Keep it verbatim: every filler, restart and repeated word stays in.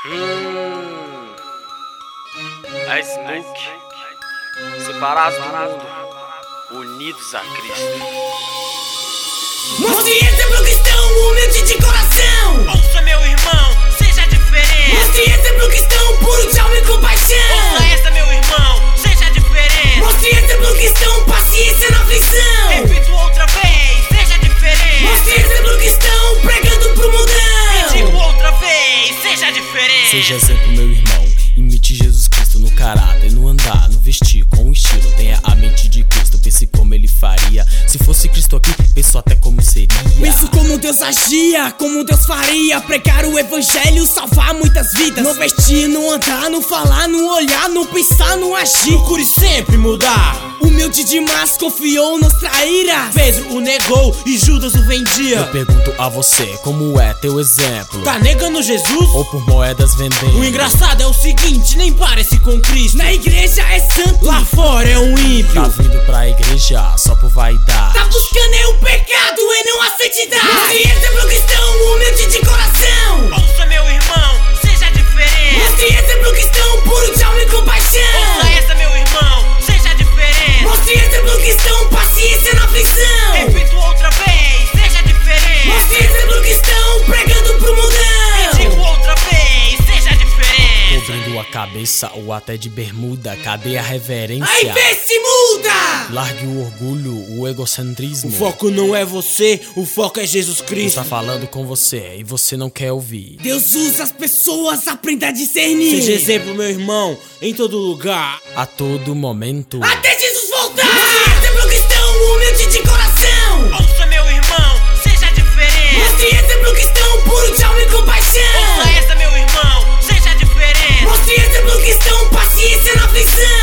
Hum. A Smook, separados do mundo, unidos a Cristo. Mostre exemplo cristão, humilde de coração. Ouça meu irmão, seja diferente. Mostre exemplo cristão, puro de alma e compaixão. Ouça essa meu irmão, seja diferente. Mostre exemplo cristão, paciência na aflição. Repito outra vez, seja diferente. Mostre exemplo cristão, pregando pro mundão. E digo outra vez, seja diferente. Seja exemplo, meu irmão, imite Jesus Cristo no caráter, no andar, no vestir, com estilo. Tenha a mente de Cristo, pense como ele faria. Se fosse Cristo aqui, penso até como seria. Penso como Deus agia, como Deus faria. Pregar o evangelho, salvar muitas vidas. No vestir, no andar, no falar, no olhar, no pensar, no agir. Procure sempre mudar. Humilde demais, confiou nos traíras. Pedro o negou e Judas o vendia. Eu pergunto a você, como é teu exemplo? Tá negando Jesus? Ou por moedas vendendo? O engraçado é o seguinte, nem parece com Cristo. Na igreja é santo, lá fora é um ímpio. Tá vindo pra igreja só por vaidade. Tá buscando é o pecado e não a santidade. Mostre exemplo cristão, humilde de coração. Ouça meu irmão, seja diferente. Mostre exemplo cristão, puro de alma e compaixão. Ouça essa meu irmão, seja diferente. Mostre exemplo cristão, paciência na aflição. Repito outra vez, seja diferente. Mostre exemplo cristão, pregando pro E mundão. digo outra vez, seja diferente. Cobrindo a cabeça ou até de bermuda, cadê a reverência? Aí vê se muda. Largue o orgulho, o egocentrismo. O foco não é você, o foco é Jesus Deus Cristo. tá falando com você e você não quer ouvir. Deus usa as pessoas, aprenda a discernir. Seja exemplo, meu irmão, em todo lugar. A todo momento. Até Jesus voltar. Mostre exemplo cristão, humilde de coração. Ouça meu irmão, seja diferente. Mostre exemplo cristão, puro de alma e compaixão. Ouça essa meu irmão, seja diferente. Mostre exemplo cristão, paciência na aflição.